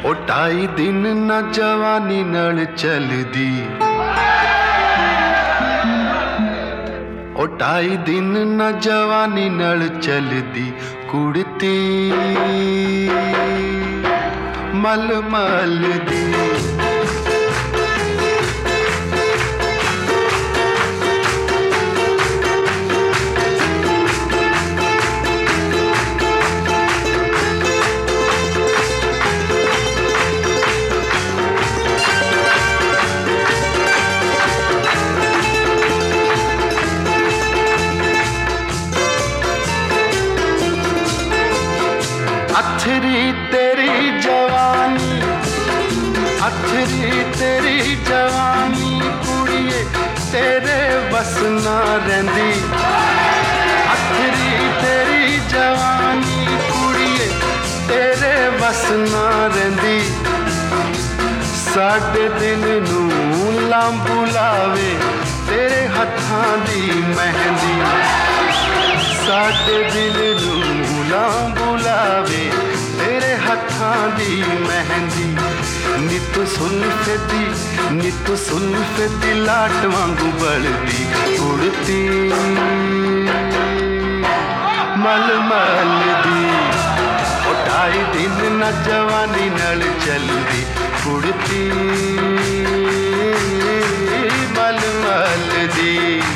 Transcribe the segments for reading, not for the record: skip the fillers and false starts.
ओ ढाई दिन ना जवानी नाल चलदी, ओ ढाई दिन ना जवानी नाल चलदी कुड़ती मल मल दी। अथरी तेरी जवानी, अथरी तेरी जवानी कुड़िए तेरे बस ना रहिंदी। अथरी तेरी जवानी कुड़िए तेरे बस ना रहिंदी। साडे दिल नूं लांबू लावे तेरे हत्थां दी मेहंदी। साडे दिल नूं लांबू लावे तेरे हत्थां दी मेहंदी। नित सुल्फे दी, नित सुल्फे दी लाट वांगू बलदी उड़ती मल मल दी। ओ ढाई दिन ना जवानी नाल चलदी उड़ती मल मल दी।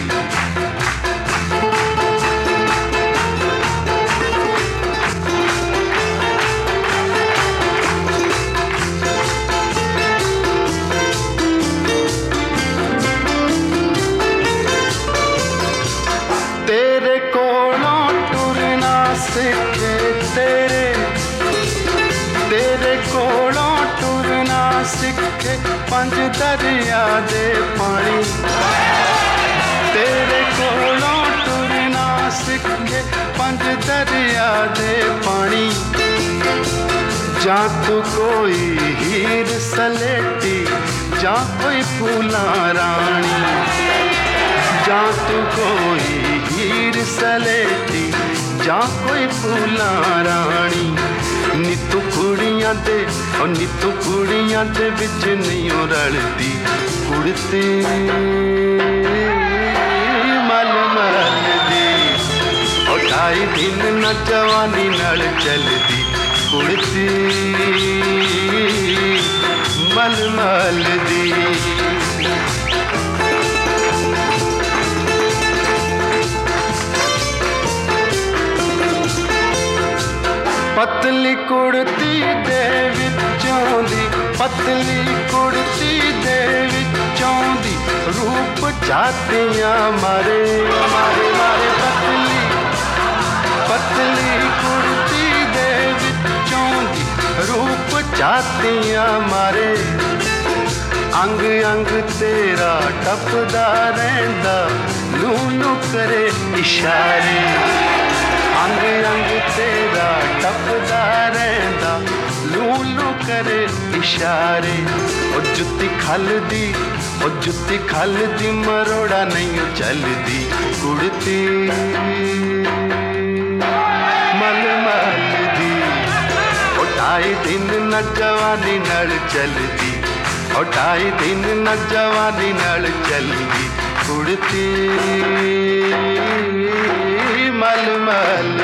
तेरे कोलों टुरना सिखे, तेरे तेरे कोलों टुरना सिखे पंज दरिया दे पानी। तेरे कोलों टुरना सिखे पंज दरिया दे पानी। जा तू कोई हीर सलेटी, जा कोई फूला रानी। जा तू कोई हीर सलेटी, जा कोई फूला रानी। नितू कुड़ियां दे ओ नितू कुड़ियां दे विच नहीं रलदी कुड़ती मल मल दी। ओ ढाई दिन ना जवानी नाल चलदी कुड़ती मल मल दी। पतली कुड़ती दे विचों दी, पतली कुड़ती दे विचों दी रूप जातियां मारे मारे मारे। पतली पतली कुड़ती दे विचों दी रूप जातियां मारे। अंग अंग तेरा टपदा रहिंदा नू नू करे इशारे। अंग अंग तेरा टपदा रहिंदा लूलू करे इशारे। ओ जुत्ती खलदी, ओ जुत्ती खलदी मरोड़ा नहीं चलदी कुड़ती मल मल दी। ओ ढाई दिन ना जवानी नाल चलदी, ओ ढाई दिन ना जवानी नाल चलदी कुड़ती मल मल